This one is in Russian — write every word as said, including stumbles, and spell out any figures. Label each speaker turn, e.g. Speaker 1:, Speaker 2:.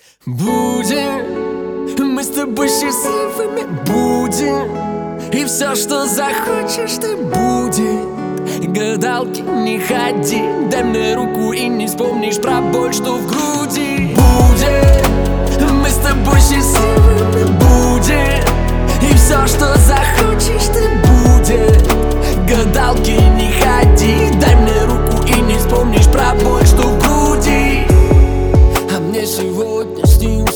Speaker 1: Будем мы с тобой счастливыми, будем. И все, что захочешь, ты будет. Гадалки не ходи, дай мне руку и не вспомнишь про боль, что в груди. Будем мы с тобой счастливыми, будем. И все, что захочешь, ты будет. Гадалки не ходи, дай мне руку и не вспомнишь про боль, что в груди. А мне сегодня снился